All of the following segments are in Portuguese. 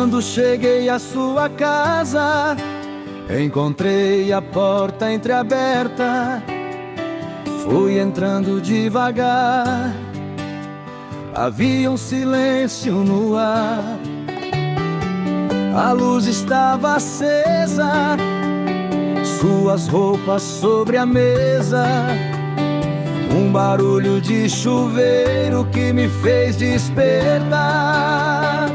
Quando cheguei à sua casa, encontrei a porta entreaberta. Fui entrando devagar, havia um silêncio no ar. A luz estava acesa, suas roupas sobre a mesa. Um barulho de chuveiro que me fez despertar.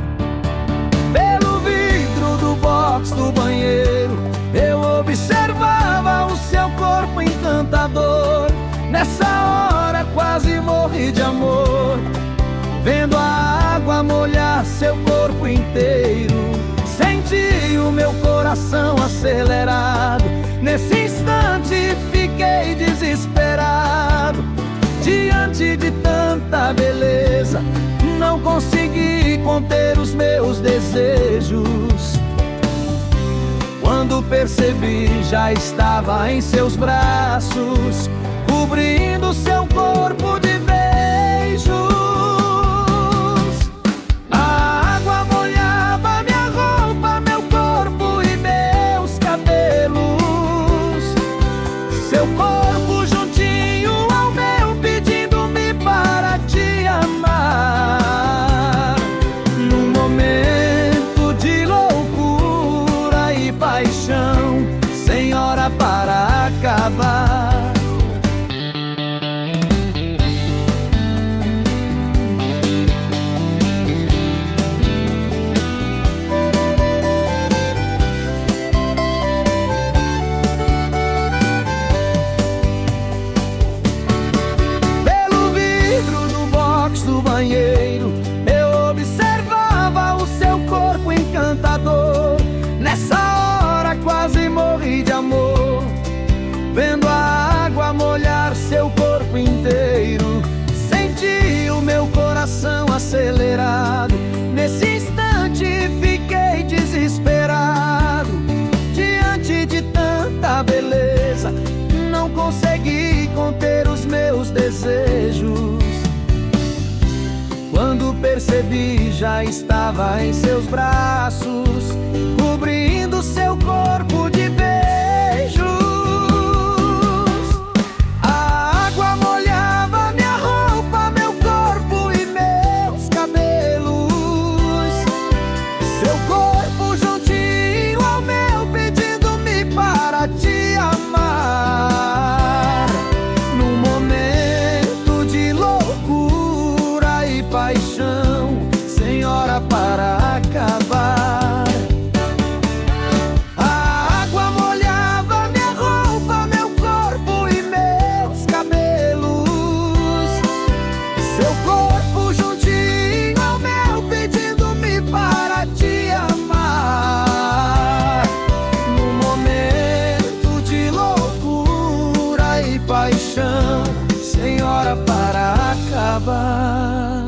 Pelo vidro do box do banheiro, eu observava o seu corpo encantador. Nessa hora quase morri de amor, vendo a água molhar seu corpo inteiro. Senti o meu coração acelerado. Nesse instante fiquei desesperado. Diante de tanta beleza, não consegui conter os meus desejos. Quando percebi, já estava em seus braços, cobrindo seu corpo de beijos. A água molhava minha roupa, meu corpo e meus cabelos. Seu corpo juntinho ao meu, pedindo-me para te amar. Num momento de loucura e paixão, sem hora para acabar. Do banheiro, eu observava o seu corpo encantador. Nessa hora quase morri de amor, vendo a água molhar seu corpo inteiro. Senti o meu coração acelerado. Nesse instante fiquei desesperado. Diante de tanta beleza, não consegui conter os meus desejos. Quando percebi, já estava em seus braços, cobrindo seu corpo de beijos. A água molhava minha roupa, meu corpo e meus cabelos. Seu corpo juntinho ao meu, pedindo-me para te amar. Num momento de loucura e paixão, sem hora para acabar. A água molhava minha roupa, meu corpo e meus cabelos. Seu corpo juntinho ao meu, pedindo-me para te amar. Num momento de loucura e paixão, sem hora para acabar.